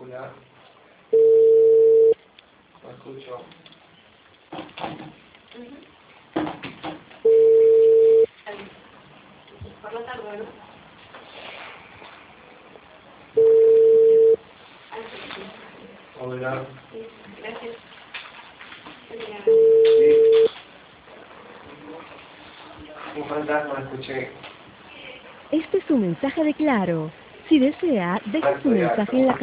Hola. No escucho. Por la tarde, ¿no? Hola. Sí, gracias. Sí. Un fantasma, escuché. Este es su mensaje de Claro. Si desea, deje su Estoy mensaje en la harto.